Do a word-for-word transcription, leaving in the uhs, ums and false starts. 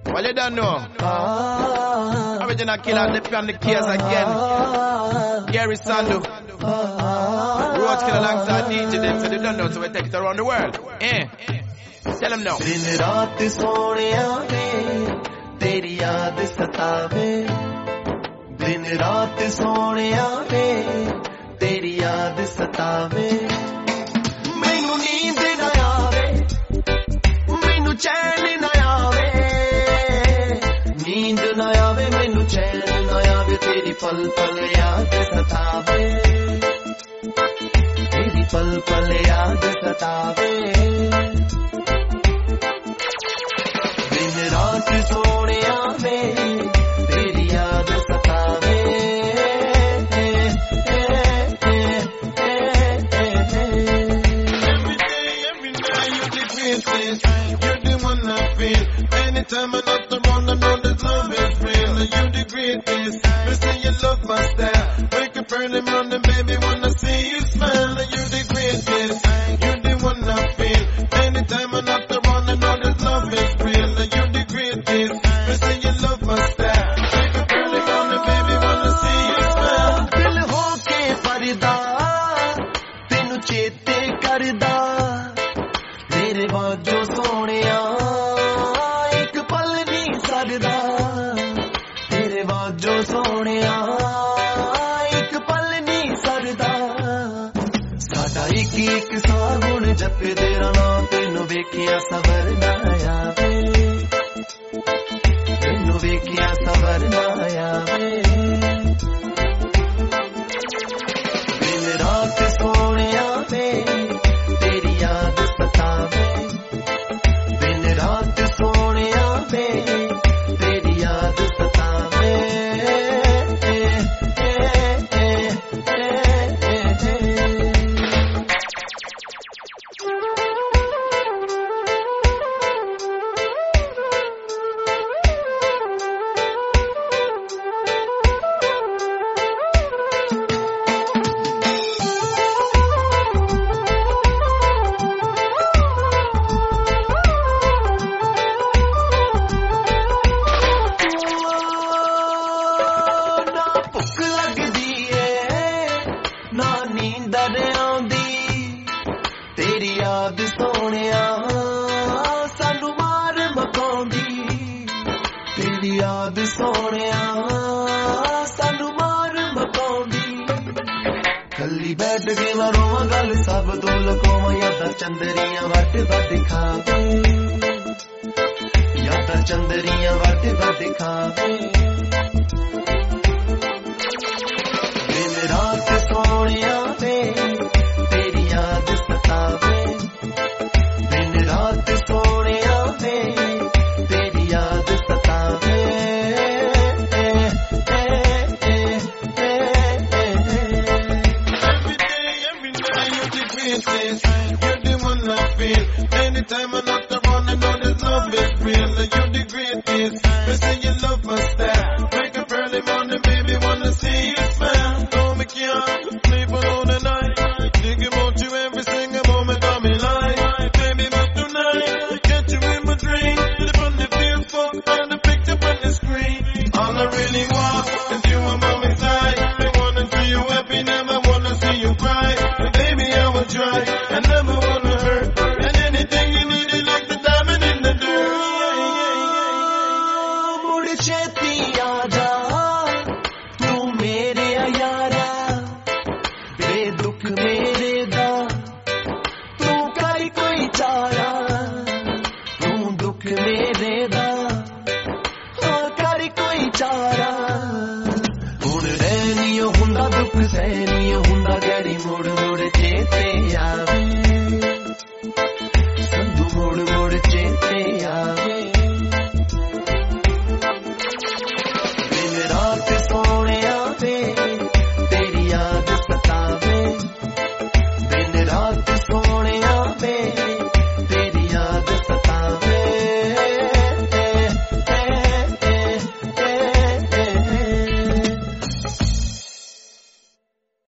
Well, you don't know. Ah, original killer, they on the case again. Gary Sandu. Roach killer alongside D J them, so they don't know, so we take it around the world. Eh? Tell them now. दिन रात सोनिया में तेरी याद सतावे दिन रात सोनिया में तेरी याद सतावे मैनू नींद ना आवे मैनू चैन ना आवे नींद ना आवे मैनू चैन ना आवे तेरी पल पल याद सतावे तेरी पल पल याद सतावे दिन रात सोनिया में तेरी याद सतावे You're the one I feel. Anytime I look around, I know that love is real. You the greatest. You say you love my style. Wake up early morning, baby, wanna see you smile. You the greatest. You're the one I feel. Anytime I look around, I know that love is real. You the greatest. You say you love my style. Wake up early morning, baby, wanna see you smile. दिल होके फरदा तेनू चेते करदा तेरे बाजो सोनिया एक पल नहीं सरदा तेरे बाजो सोनिया एक पल नहीं सरदा साडा एक एक सागुण जपे तेरा नाम तेनू वेखिया सवरना आवे तेनू वेखिया सवरना आवे दिन रात सोनिया में तेरी याद सतावे दिन रात सोनिया में तेरी याद सतावे तेरी याद सोनिया सानू मार मकाउंदी तेरी याद सोनिया सानू मार मकाउंदी कल्ली बैठ के मैं रोवां गल सब तो लुकावां यादां चंदरियां वट वट खावे यादां चंदरियां वट वट खावे दिन रात सोनिया में तेरी याद सतावे दिन रात सोनिया में तेरी याद सतावे Every day, every night, you're the greatest. You're the one I feel. Anytime I look around, I know that love is real. You're the greatest. You say you love my style. Wake up early morning, baby, wanna see you smile. Don't make you sleep alone the night. Think about you every single moment of my life. Baby, but tonight, I catch you in my dream. Live on the Facebook and the picture on the screen. All I really want is you on my side. I wanna see you happy, never wanna see you cry. But baby, I will try. I never wanna hurt. And anything you need is like the diamond in the dirt. मुड़ छेती आजा तू मेरे यारा बेदुख मेरे दा तू कर कोई चारा तू दुख मेरे दा हाँ कर कोई चारा हुण रहनियो हुंदा दुख सहनियो हुंदा